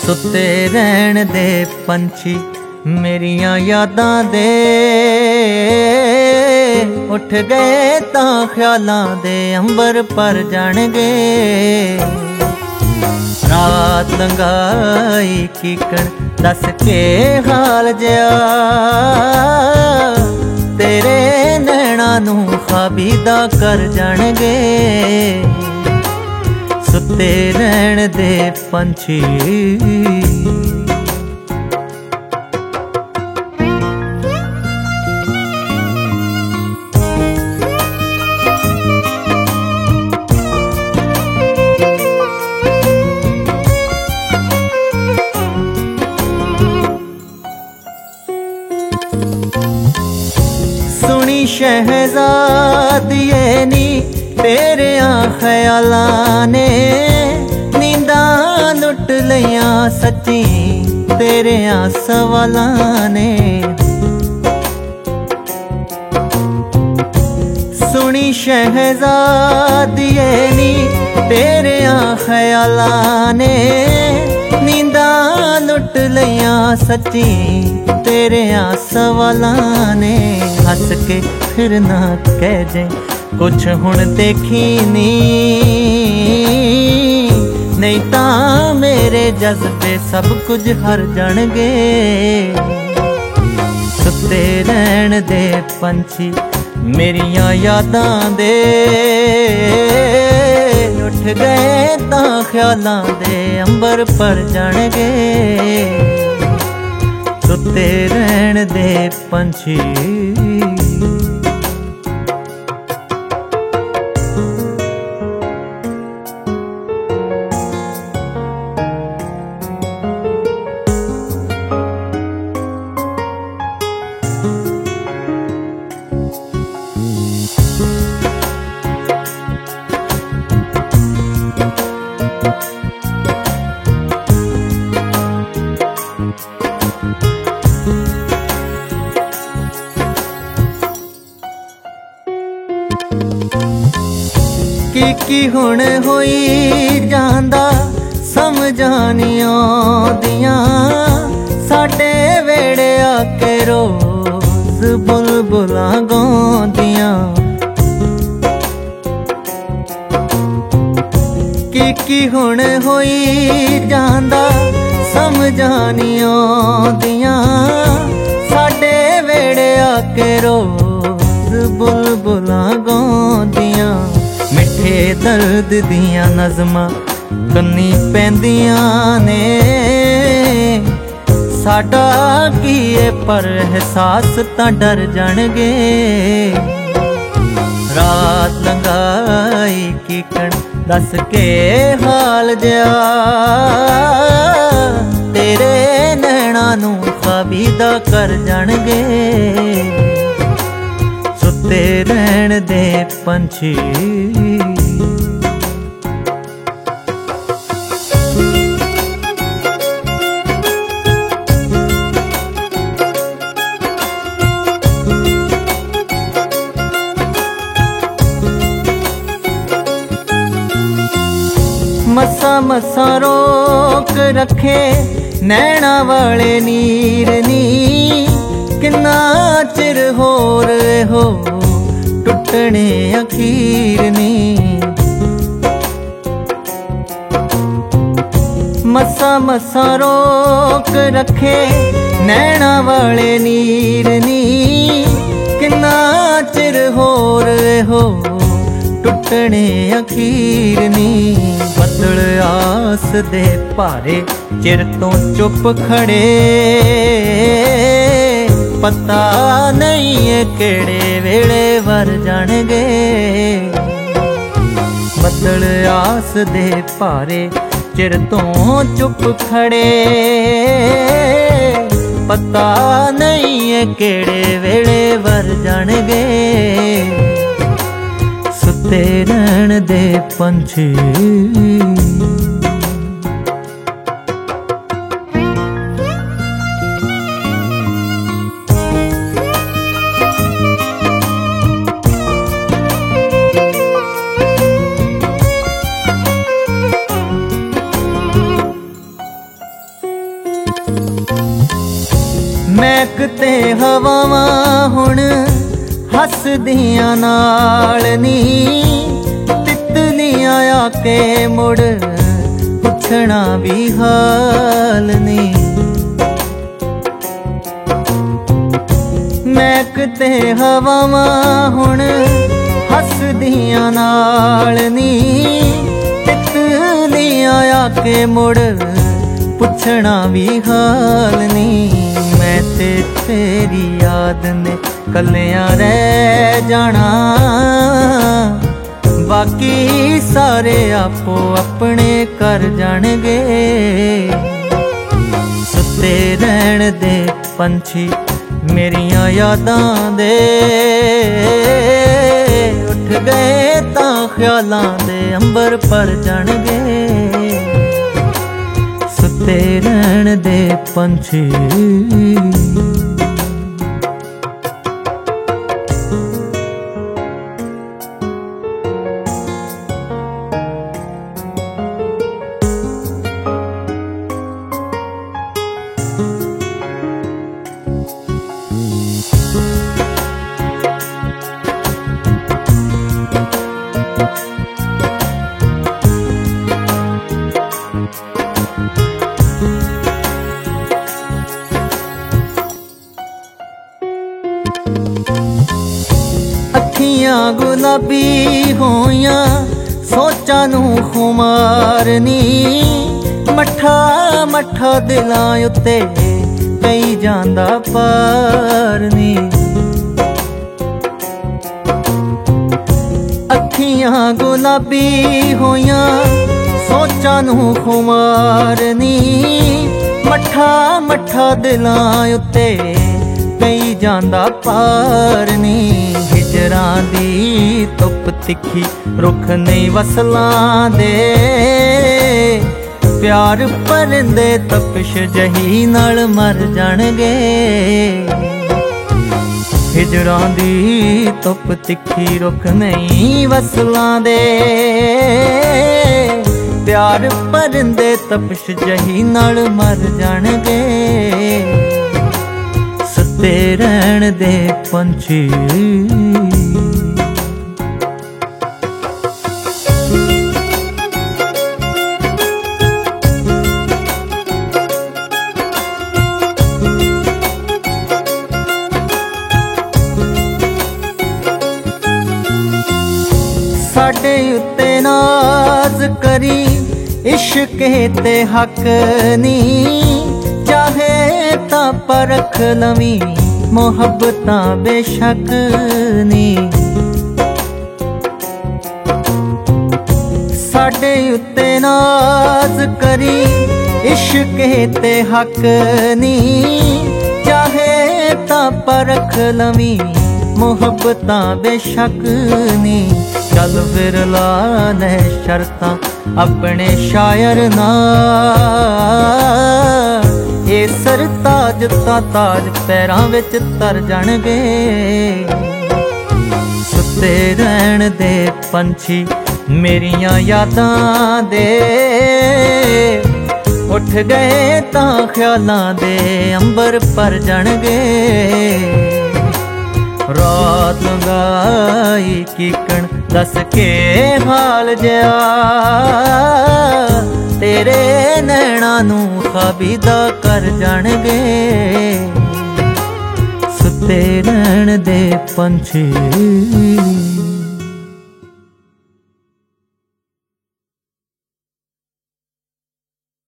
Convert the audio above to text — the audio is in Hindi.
सुते रहन दे पंछी मेरिया यादां दे, उठ गए तां ख्यालां दे अंबर पर जाणगे। रात लंघाई कीकण दस के हाल जया, तेरे नैना नू ख्वाबीदा कर जाणगे। सुते रहन दे पंछी सुनी शहजादिए नी तेरे ख्यालां ने, नींदा लुट लिया सच्ची तेरे सवालां ने। सुनी शहजादिए नी तेरे ख्यालां ने, नींदा लुट लिया सच्ची तेरे सवालां ने। हस के फिर ना कह जे कुछ हुण देखी नी, नहीं तां मेरे जज्बे सब कुछ हर जाणगे। सुते रहन दे पंछी मेरिया यादां दे, उठ गए तां ख्यालां दे अंबर पर जाणगे। सुते रहन दे पंछी की हुण होई जांदा समझां नी आउंदियां, साडे वेड़े आके रोज बुलबुलां गाउंदियां। की हुण होई जांदा समझां नी आउंदियां, साडे वेड़े आके रोज बुलबुलां गाउंदियां। मिठे दर्द दियां नज़मां कन्नी पैंदियां ने, साडा की पर एहसास तां डर जाणगे। रात लंघाई कीकण दस के हाल जया, तेरे नैना नू ख्वाबीदा कर जाणगे। सुते रहन दे पंछी मसा मसा रोक रखे नैना वाले नीर नी, किन्ना चिर होर हो टुटने अखीर नी। मसा मसा रोक रखे नैना वाले नीर नी, किन्ना चिर होर हो टुटने अखीर नी। बदल आस दे भारे चिर तो चुप खड़े, पता नहीं है केड़े वेले वर जाणगे। बदल आस दे भारे चिर तो चुप खड़े, पता नहीं है केड़े वेले वर जाणगे। सुते रहन दे पंछी महक ते हवावां हुण हसदियां नाल नी, तितलियां आके मुड़ पुछना भी हाल नी। महक ते हवावां हुण हसदियां नाल नी, तितलियां आके मुड़ पुछना भी हाल नी। मैं ते तेरी याद ने कलियां रह जाना, बाकी सारे आपो अपने कर जाणगे। सुते रहण दे पंछी मेरियां यादां दे, उठ गए तां ख्यालां दे अंबर पर जाणगे। सुते रहण दे पंछी। अखियां गुलाबी होइयां सोचां नूं खुमारनी, मट्ठा मट्ठा दिलां उत्ते कई जांदा पार नी। अखियां गुलाबी होइयां सोचां नूं खुमारनी, मट्ठा मट्ठा दिलां उत्ते कई जांदा पार नी। हिजरां दी धुप तिखी रुख नहीं वसलां दे, प्यार परिंदे तपिश जही नाल मर जाणगे। हिजरां दी धुप तिखी रुख नहीं वसलां दे, प्यार परिंदे तपिश जही नाल मर जाणगे। सुते रहण दे पंछी। साडे उत्ते नाज करी इश्क ते हक नी, चाहे तां परख लवी मोहब्बतां बेशक नी। साडे उत्ते नाज करी इश्क ते हक नी, चाहे तां परख लवी मोहब्बतां बेशक नी। चल फिर ला ले शर्तां अपने शायर नाल, ये सरताज ता ताज पैरां विच तर जाणगे। सुते रहण दे पंछी मेरियां यादां दे, उठ गए तां ख्यालां दे अंबर पर जाणगे। रात लंघाई कीकण दस के हाल जया, तेरे नैणा नूं ख्वाबीदा कर जाणगे। सुते रहण दे पंछी।